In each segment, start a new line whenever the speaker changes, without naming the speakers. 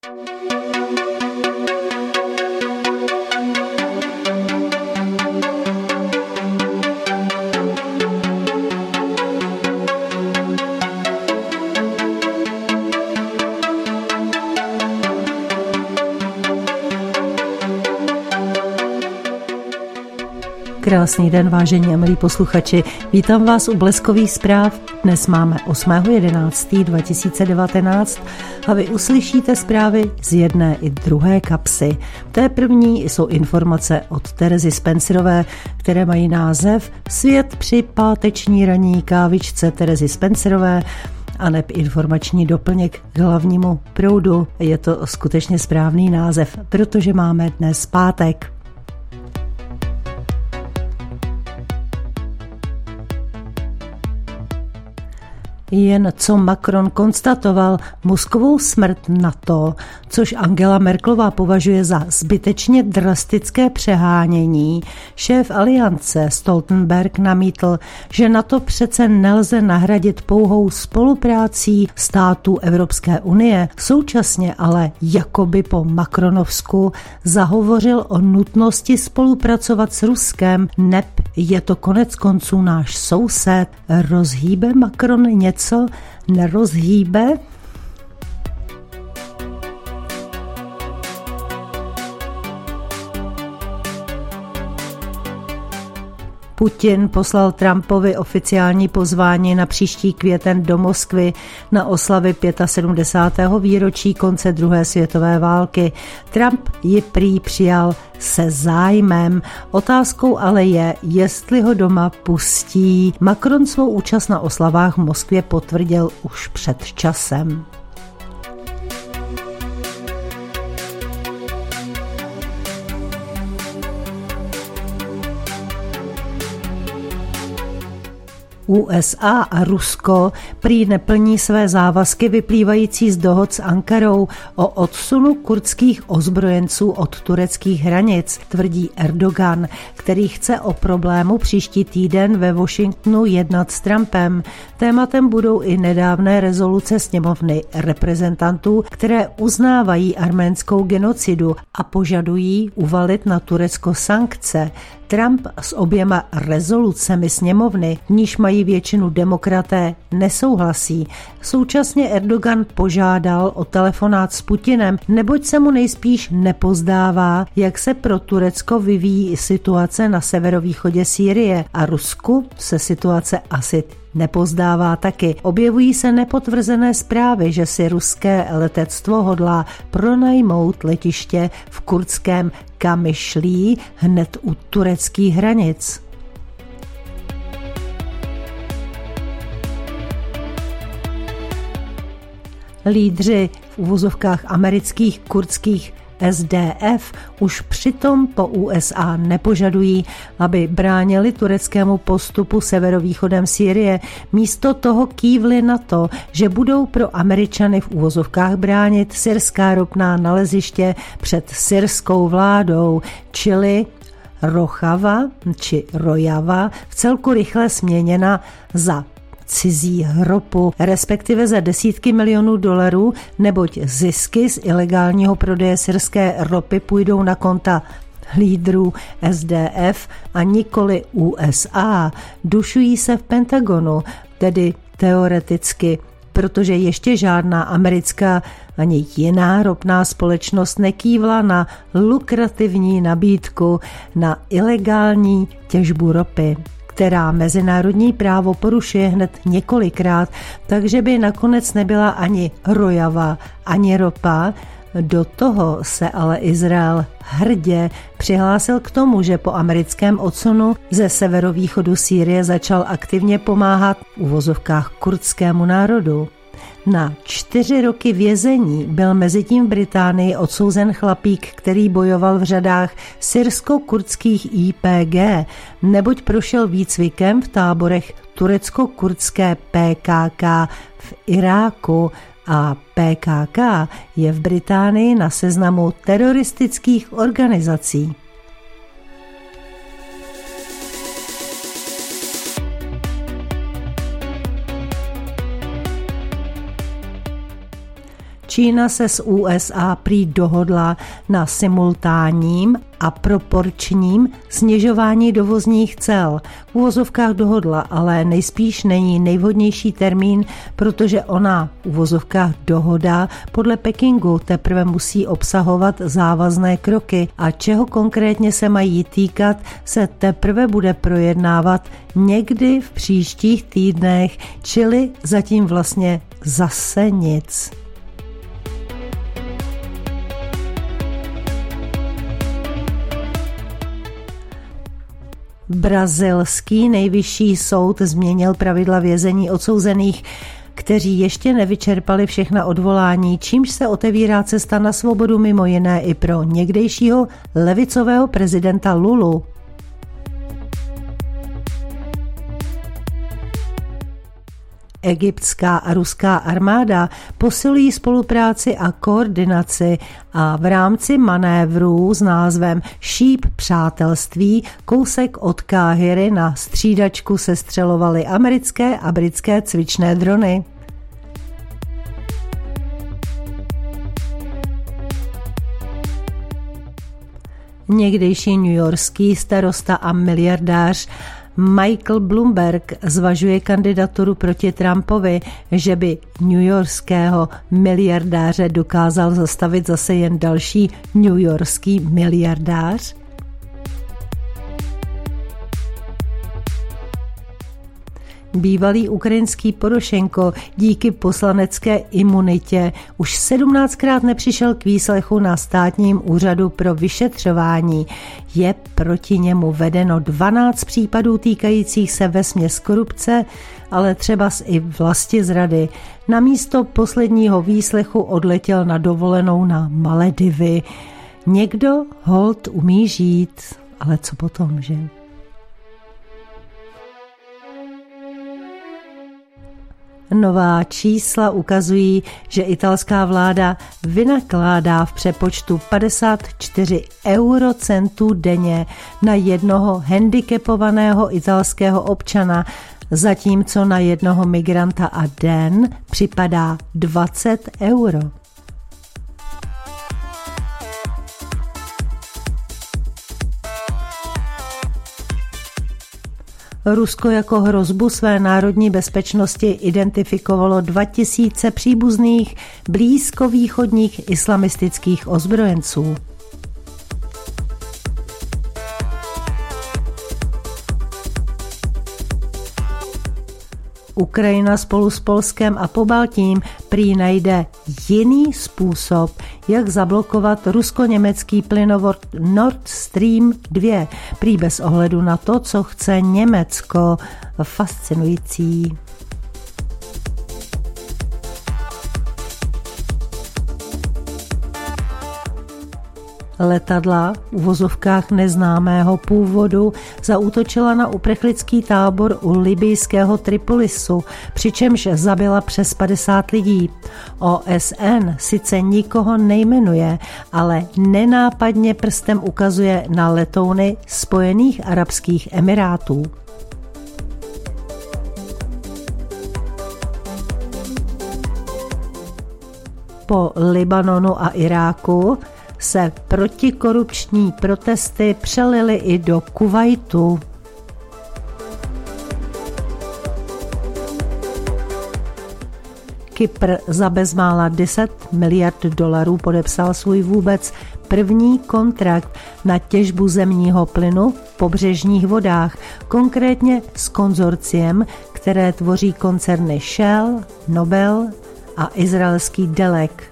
Krásný den, vážení a milí posluchači. Vítám vás u Bleskových zpráv. Dnes máme 8.11.2019 a vy uslyšíte zprávy z jedné i druhé kapsy. V té první jsou informace od Terezy Spencerové, které mají název Svět při páteční ranní kávičce Terezy Spencerové a neb informační doplněk k hlavnímu proudu. Je to skutečně správný název, protože máme dnes pátek. Jen co Macron konstatoval mozkovou smrt NATO, což Angela Merkelová považuje za zbytečně drastické přehánění, šéf aliance Stoltenberg namítl, že NATO přece nelze nahradit pouhou spoluprácí států Evropské unie. Současně ale jakoby po Macronovsku zahovořil o nutnosti spolupracovat s Ruskem, neb je to konec konců náš soused. Rozhýbe Macron něco? Nerozhýbe? Putin poslal Trumpovi oficiální pozvání na příští květen do Moskvy na oslavy 75. výročí konce druhé světové války. Trump ji prý přijal se zájmem. Otázkou ale je, jestli ho doma pustí. Macron svou účast na oslavách v Moskvě potvrdil už před časem. USA a Rusko prý neplní své závazky vyplývající z dohod s Ankarou o odsunu kurdských ozbrojenců od tureckých hranic, tvrdí Erdogan, který chce o problému příští týden ve Washingtonu jednat s Trumpem. Tématem budou i nedávné rezoluce sněmovny reprezentantů, které uznávají arménskou genocidu a požadují uvalit na Turecko sankce. Trump s oběma rezolucemi sněmovny, v níž mají většinu demokraté, nesouhlasí. Současně Erdogan požádal o telefonát s Putinem, neboť se mu nejspíš nepozdává, jak se pro Turecko vyvíjí situace na severovýchodě Sýrie a Rusku se situace asi nepozdává taky. Objevují se nepotvrzené zprávy, že si ruské letectvo hodlá pronajmout letiště v kurdském Kamyšlí hned u tureckých hranic. Lídři v uvozovkách amerických kurdských SDF už přitom po USA nepožadují, aby bránili tureckému postupu severovýchodem Sýrie. Místo toho kývli na to, že budou pro Američany v uvozovkách bránit syrská ropná naleziště před syrskou vládou, čili Rojava či Rojava vcelku rychle směněna za cizí ropu, respektive za desítky milionů dolarů, neboť zisky z ilegálního prodeje syrské ropy půjdou na konta lídrů SDF a nikoli USA. Dušují se v Pentagonu, tedy teoreticky, protože ještě žádná americká ani jiná ropná společnost nekývla na lukrativní nabídku na ilegální těžbu ropy, která mezinárodní právo porušuje hned několikrát, takže by nakonec nebyla ani Rojava, ani ropa. Do toho se ale Izrael hrdě přihlásil k tomu, že po americkém odsunu ze severovýchodu Sýrie začal aktivně pomáhat v uvozovkách kurdskému národu. Na 4 roky vězení byl mezitím v Británii odsouzen chlapík, který bojoval v řadách syrsko-kurdských YPG, neboť prošel výcvikem v táborech turecko-kurdské PKK v Iráku a PKK je v Británii na seznamu teroristických organizací. Čína se s USA prý dohodla na simultánním a proporčním snižování dovozních cel. V uvozovkách dohodla, ale nejspíš není nejvhodnější termín, protože ona v uvozovkách dohoda podle Pekingu teprve musí obsahovat závazné kroky a čeho konkrétně se mají týkat, se teprve bude projednávat někdy v příštích týdnech, čili zatím vlastně zase nic. Brazilský nejvyšší soud změnil pravidla vězení odsouzených, kteří ještě nevyčerpali všechna odvolání, čímž se otevírá cesta na svobodu mimo jiné i pro někdejšího levicového prezidenta Lulu. Egyptská a ruská armáda posilují spolupráci a koordinaci a v rámci manévrů s názvem Šíp přátelství kousek od Káhiry na střídačku sestřelovaly americké a britské cvičné drony. Někdejší newyorský starosta a miliardář Michael Bloomberg zvažuje kandidaturu proti Trumpovi, že by newyorského miliardáře dokázal zastavit zase jen další newyorský miliardář. Bývalý ukrajinský Porošenko díky poslanecké imunitě už 17krát nepřišel k výslechu na státním úřadu pro vyšetřování. Je proti němu vedeno 12 případů týkajících se vesměs korupce, ale třebas i vlastizrady. Namísto posledního výslechu odletěl na dovolenou na Maledivy. Někdo holt umí žít, ale co potom, že? Nová čísla ukazují, že italská vláda vynakládá v přepočtu 54 eurocentů denně na jednoho handicapovaného italského občana, zatímco na jednoho migranta a den připadá 20 euro. Rusko jako hrozbu své národní bezpečnosti identifikovalo 2000 příbuzných blízkovýchodních islamistických ozbrojenců. Ukrajina spolu s Polskem a Pobaltím prý najde jiný způsob, jak zablokovat rusko-německý plynovod Nord Stream 2, prý bez ohledu na to, co chce Německo. Fascinující. Letadla v uvozovkách neznámého původu zaútočila na uprchlický tábor u libyjského Tripolisu, přičemž zabila přes 50 lidí. OSN sice nikoho nejmenuje, ale nenápadně prstem ukazuje na letouny Spojených arabských emirátů. Po Libanonu a Iráku se protikorupční protesty přelily i do Kuvajtu. Kypr za bezmála 10 miliard dolarů podepsal svůj vůbec první kontrakt na těžbu zemního plynu v pobřežních vodách, konkrétně s konzorciem, které tvoří koncerny Shell, Nobel a izraelský Delek.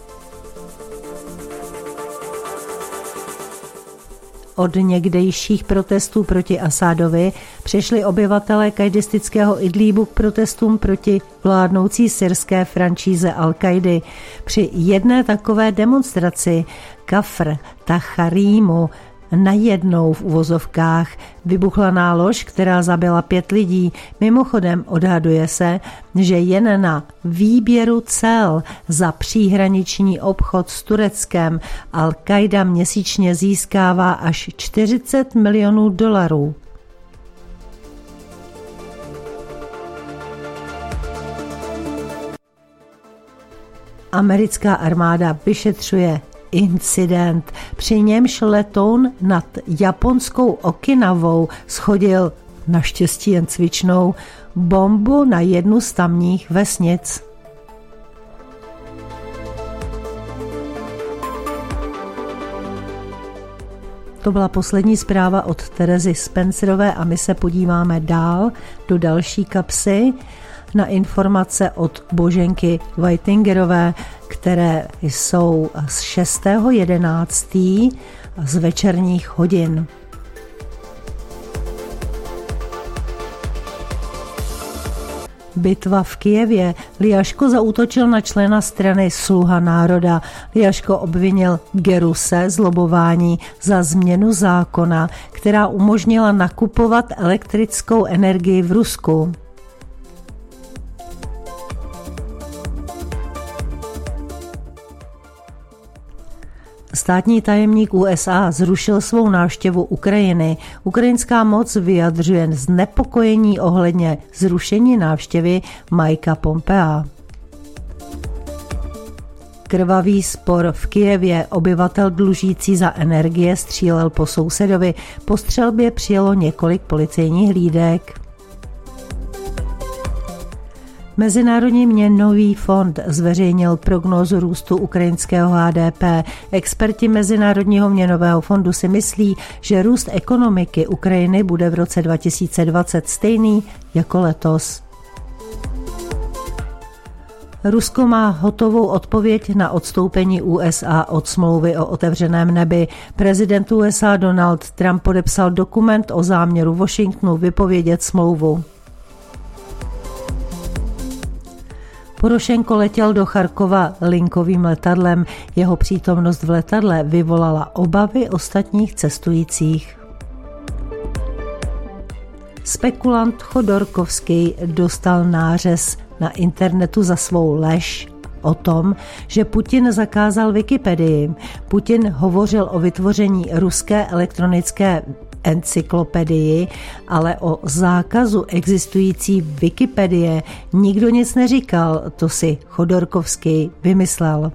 Od někdejších protestů proti Asádovi přešli obyvatelé kajdistického Idlíbu k protestům proti vládnoucí syrské franšíze Al-Kaidy. Při jedné takové demonstraci Kafr Tacharímu najednou v uvozovkách vybuchla nálož, která zabila 5 lidí. Mimochodem odhaduje se, že jen na výběru cel za příhraniční obchod s Tureckem Al-Qaida měsíčně získává až 40 milionů dolarů. Americká armáda vyšetřuje incident, při němž letoun nad japonskou Okinawou shodil, naštěstí jen cvičnou, bombu na jednu z tamních vesnic. To byla poslední zpráva od Terezy Spencerové a my se podíváme dál do další kapsy na informace od Boženky Whitingerové, které jsou z 6.11. z večerních hodin. Bitva v Kyjevě. Ljaško zaútočil na člena strany Sluha národa. Ljaško obvinil Geruse z lobování za změnu zákona, která umožnila nakupovat elektrickou energii v Rusku. Státní tajemník USA zrušil svou návštěvu Ukrajiny. Ukrajinská moc vyjadřuje znepokojení ohledně zrušení návštěvy Mikea Pompea. Krvavý spor v Kyjevě. Obyvatel dlužící za energie střílel po sousedovi. Po střelbě přijelo několik policejních hlídek. Mezinárodní měnový fond zveřejnil prognózu růstu ukrajinského HDP. Experti Mezinárodního měnového fondu si myslí, že růst ekonomiky Ukrajiny bude v roce 2020 stejný jako letos. Rusko má hotovou odpověď na odstoupení USA od smlouvy o otevřeném nebi. Prezident USA Donald Trump podepsal dokument o záměru Washingtonu vypovědět smlouvu. Porošenko letěl do Charkova linkovým letadlem. Jeho přítomnost v letadle vyvolala obavy ostatních cestujících. Spekulant Chodorkovský dostal nářez na internetu za svou lež o tom, že Putin zakázal Wikipedii. Putin hovořil o vytvoření ruské elektronické encyklopedii, ale o zákazu existující Wikipedie nikdo nic neříkal, to si Chodorkovský vymyslel.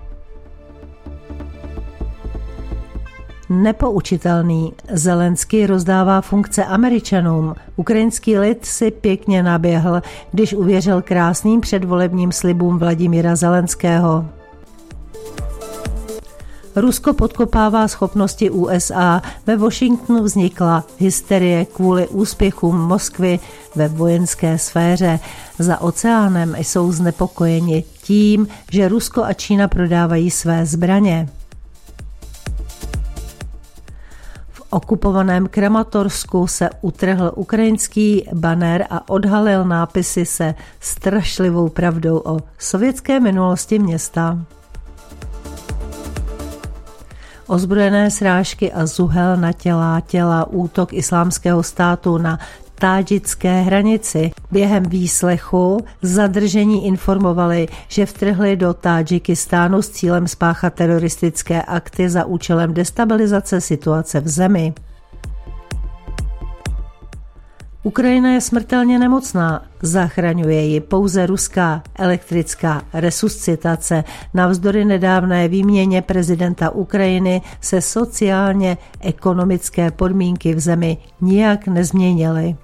Nepoučitelný. Zelenský rozdává funkce Američanům. Ukrajinský lid si pěkně naběhl, když uvěřil krásným předvolebním slibům Vladimíra Zelenského. Rusko podkopává schopnosti USA. Ve Washingtonu vznikla hysterie kvůli úspěchům Moskvy ve vojenské sféře. Za oceánem jsou znepokojeni tím, že Rusko a Čína prodávají své zbraně. V okupovaném Kramatorsku se utrhl ukrajinský banner a odhalil nápisy se strašlivou pravdou o sovětské minulosti města. Ozbrojené srážky a zuhel na těla, útok Islámského státu na tádžické hranici. Během výslechu zadržení informovali, že vtrhli do Tádžikistánu s cílem spáchat teroristické akty za účelem destabilizace situace v zemi. Ukrajina je smrtelně nemocná, zachraňuje ji pouze ruská elektrická resuscitace. Navzdory nedávné výměně prezidenta Ukrajiny se sociálně ekonomické podmínky v zemi nijak nezměnily.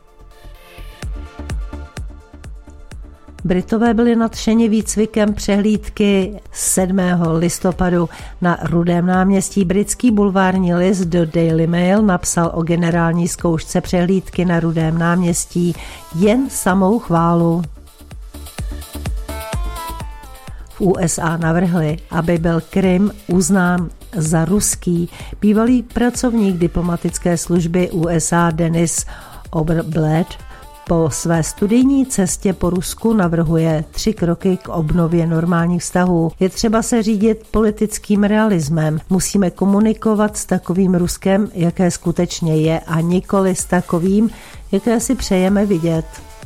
Britové byli nadšeni výcvikem přehlídky 7. listopadu. Na Rudém náměstí britský bulvární list The Daily Mail napsal o generální zkoušce přehlídky na Rudém náměstí jen samou chválu. V USA navrhli, aby byl Krym uznán za ruský. Bývalý pracovník diplomatické služby USA Dennis Oberblad po své studijní cestě po Rusku navrhuje 3 kroky k obnově normálních vztahů. Je třeba se řídit politickým realismem. Musíme komunikovat s takovým Ruskem, jaké skutečně je, a nikoli s takovým, jaké si přejeme vidět.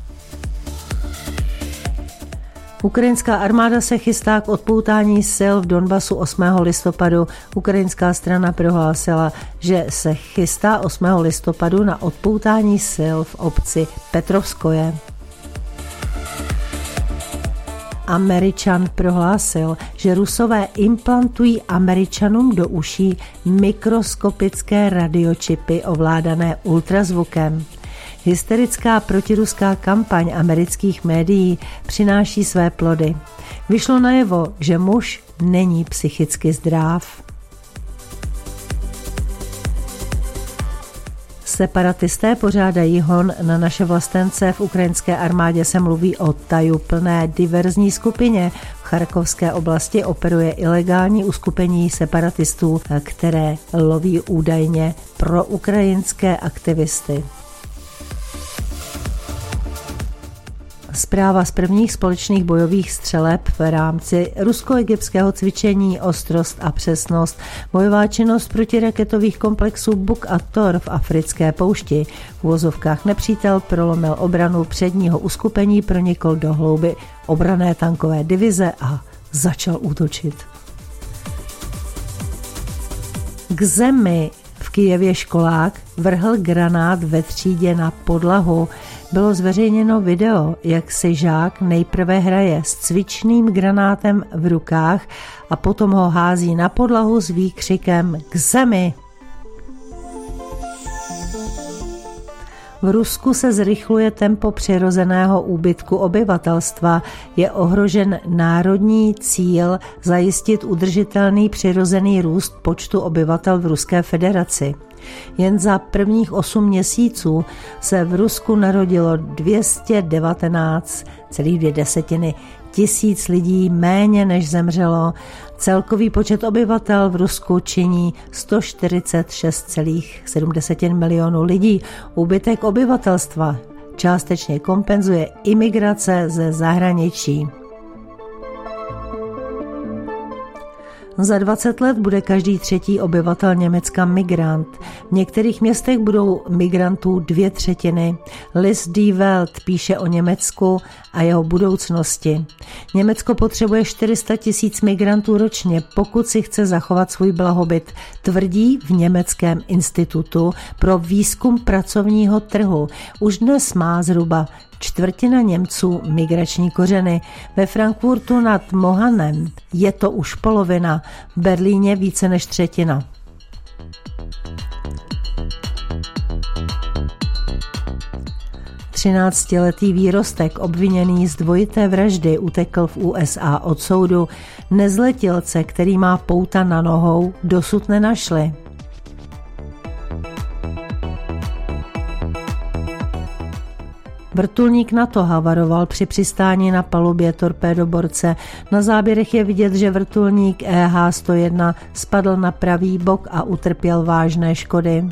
Ukrajinská armáda se chystá k odpoutání sil v Donbasu 8. listopadu. Ukrajinská strana prohlásila, že se chystá 8. listopadu na odpoutání sil v obci Petrovskoje. Američan prohlásil, že Rusové implantují Američanům do uší mikroskopické radiočipy ovládané ultrazvukem. Hysterická protiruská kampaň amerických médií přináší své plody. Vyšlo najevo, že muž není psychicky zdrav. Separatisté pořádají hon na naše vlastence. V ukrajinské armádě se mluví o tajuplné diverzní skupině. V Charkovské oblasti operuje ilegální uskupení separatistů, které loví údajně pro ukrajinské aktivisty. Zpráva z prvních společných bojových střeleb v rámci rusko-egyptského cvičení Ostrost a přesnost, bojová činnost protiraketových komplexů Buk a Tor v africké poušti. V uvozovkách nepřítel prolomil obranu předního uskupení, pronikl do hlouby obranné tankové divize a začal útočit. K zemi v Kyjevě školák vrhl granát ve třídě na podlahu. Bylo zveřejněno video, jak si žák nejprve hraje s cvičným granátem v rukách a potom ho hází na podlahu s výkřikem k zemi. V Rusku se zrychluje tempo přirozeného úbytku obyvatelstva. Je ohrožen národní cíl zajistit udržitelný přirozený růst počtu obyvatel v Ruské federaci. Jen za prvních 8 měsíců se v Rusku narodilo 219,2 tisíc lidí méně než zemřelo. Celkový počet obyvatel v Rusku činí 146,7 milionů lidí. Úbytek obyvatelstva částečně kompenzuje imigrace ze zahraničí. Za 20 let bude každý 3. obyvatel Německa migrant. V některých městech budou migrantů 2/3. List Die Welt píše o Německu a jeho budoucnosti. Německo potřebuje 400 000 migrantů ročně, pokud si chce zachovat svůj blahobyt, tvrdí v Německém institutu pro výzkum pracovního trhu. Už dnes má zhruba 1/4 Němců migrační kořeny. Ve Frankfurtu nad Mohanem je to už polovina, v Berlíně více než 1/3. Třináctiletý výrostek obviněný z dvojité vraždy utekl v USA od soudu. Nezletilce, který má pouta na nohou, dosud nenašli. Vrtulník NATO havaroval při přistání na palubě torpédoborce. Na záběrech je vidět, že vrtulník EH-101 spadl na pravý bok a utrpěl vážné škody.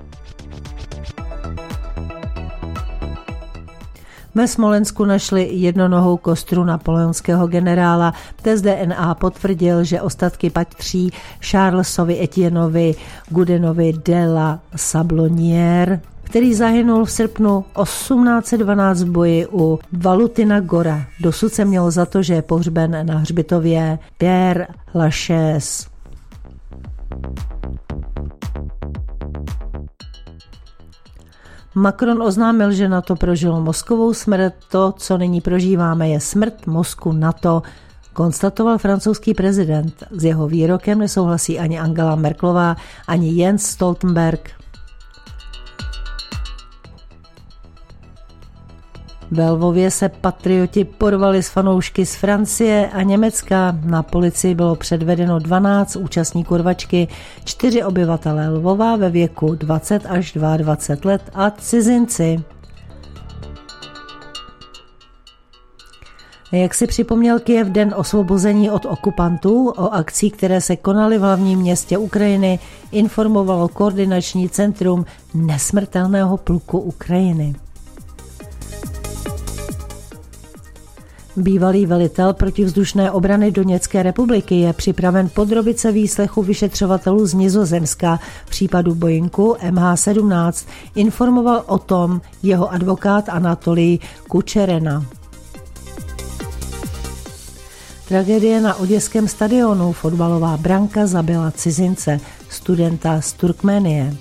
Ve Smolensku našli jednonohou kostru napoleonského generála. Test DNA potvrdil, že ostatky patří Charlesovi Etienneovi Goudenovi de la Sablonnière, který zahynul v srpnu 1812 v boji u Valutina Gora. Dosud se mělo za to, že je pohřben na hřbitově Père Lachaise. Macron oznámil, že NATO prožilo mozkovou smrt. To, co nyní prožíváme, je smrt mozku NATO, konstatoval francouzský prezident. S jeho výrokem nesouhlasí ani Angela Merkelová, ani Jens Stoltenberg. Ve Lvově se patrioti porvali s fanoušky z Francie a Německa. Na policii bylo předvedeno 12 účastníků rvačky, 4 obyvatelé Lvova ve věku 20 až 22 let a cizinci. Jak si připomněl Kyjev den osvobození od okupantů, o akcí, které se konaly v hlavním městě Ukrajiny, informovalo koordinační centrum nesmrtelného pluku Ukrajiny. Bývalý velitel protivzdušné obrany Doněcké republiky je připraven podrobit se výslechu vyšetřovatelů z Nizozemska v případu Boeingu MH17, informoval o tom jeho advokát Anatolij Kučerena. Tragédie na oděském stadionu. Fotbalová branka zabila cizince, studenta z Turkménie.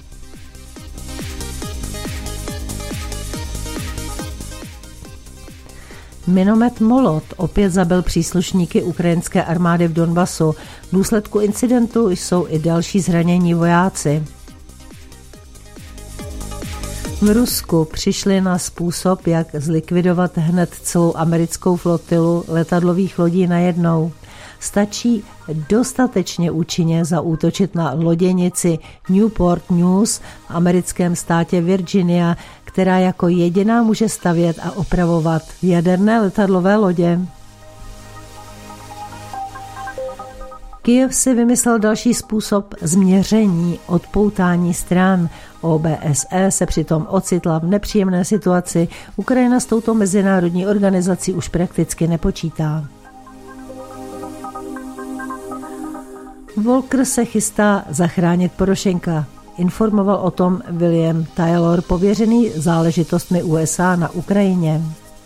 Minomet Molot opět zabil příslušníky ukrajinské armády v Donbasu. V důsledku incidentu jsou i další zranění vojáci. V Rusku přišli na způsob, jak zlikvidovat hned celou americkou flotilu letadlových lodí najednou. Stačí dostatečně účinně zaútočit na loděnici Newport News v americkém státě Virginia, která jako jediná může stavět a opravovat jaderné letadlové lodě. Kyjev si vymyslel další způsob změření odpoutání stran. OBSE se přitom ocitla v nepříjemné situaci. Ukrajina s touto mezinárodní organizací už prakticky nepočítá. Volker se chystá zachránit Porošenka. Informoval o tom William Taylor, pověřený záležitostmi USA na Ukrajině.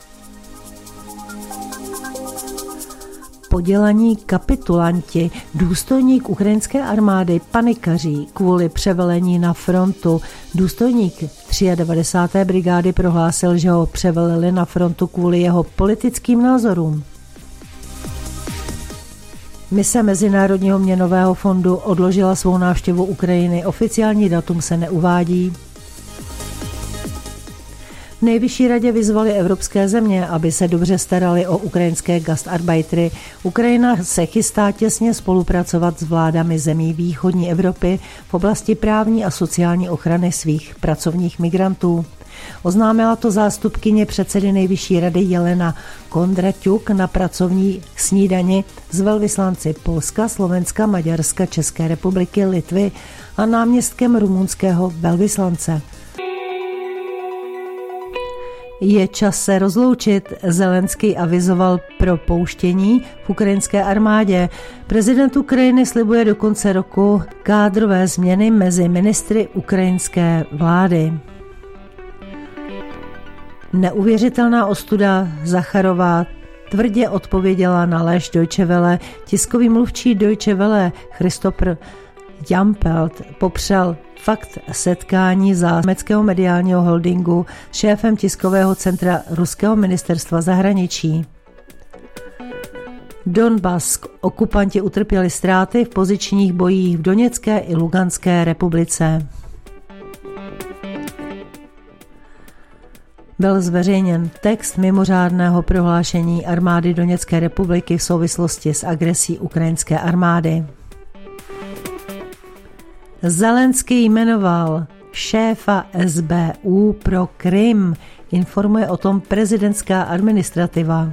Podělaní kapitulanti, důstojník ukrajinské armády panikaří kvůli převelení na frontu. Důstojník 93. brigády prohlásil, že ho převelili na frontu kvůli jeho politickým názorům. Mise Mezinárodního měnového fondu odložila svou návštěvu Ukrajiny. Oficiální datum se neuvádí. V nejvyšší radě vyzvali evropské země, aby se dobře starali o ukrajinské gastarbeitery. Ukrajina se chystá těsně spolupracovat s vládami zemí východní Evropy v oblasti právní a sociální ochrany svých pracovních migrantů. Oznámila to zástupkyně předsedy nejvyšší rady Jelena Kondraťuk na pracovní snídani s velvyslanci Polska, Slovenska, Maďarska, České republiky, Litvy a náměstkem rumunského velvyslance. Je čas se rozloučit, Zelenský avizoval propouštění v ukrajinské armádě. Prezident Ukrajiny slibuje do konce roku kádrové změny mezi ministry ukrajinské vlády. Neuvěřitelná ostuda, Zacharová tvrdě odpověděla na lež Deutsche Welle. Tiskový mluvčí Deutsche Welle Christopher Jampelt popřel fakt setkání německého mediálního holdingu s šéfem tiskového centra ruského ministerstva zahraničí. Donbas, okupanti utrpěli ztráty v pozičních bojích v Doněcké i Luganské republice. Byl zveřejněn text mimořádného prohlášení armády Doněcké republiky v souvislosti s agresí ukrajinské armády. Zelenský jmenoval šéfa SBU pro Krym, informuje o tom prezidentská administrativa.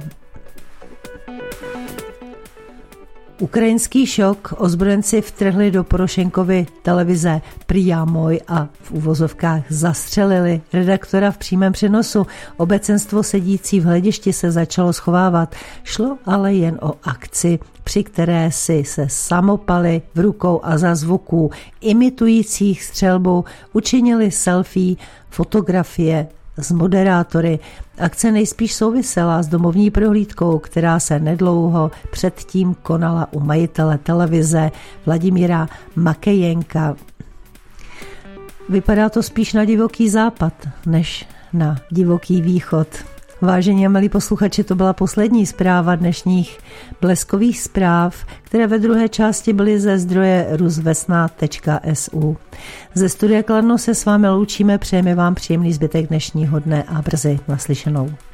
Ukrajinský šok, ozbrojenci vtrhli do Porošenkovy televize Priamoj a v uvozovkách zastřelili redaktora v přímém přenosu. Obecenstvo sedící v hledišti se začalo schovávat. Šlo ale jen o akci, při které si se samopaly v rukou a za zvuků imitujících střelbu učinili selfie, fotografie s moderátory. Akce nejspíš souvisela s domovní prohlídkou, která se nedlouho předtím konala u majitele televize Vladimíra Makejenka. Vypadá to spíš na divoký západ, než na divoký východ. Vážení a milí posluchači, to byla poslední zpráva dnešních bleskových zpráv, které ve druhé části byly ze zdroje rusvesna.su. Ze studia Kladno se s vámi loučíme, přejeme vám příjemný zbytek dnešního dne a brzy naslyšenou.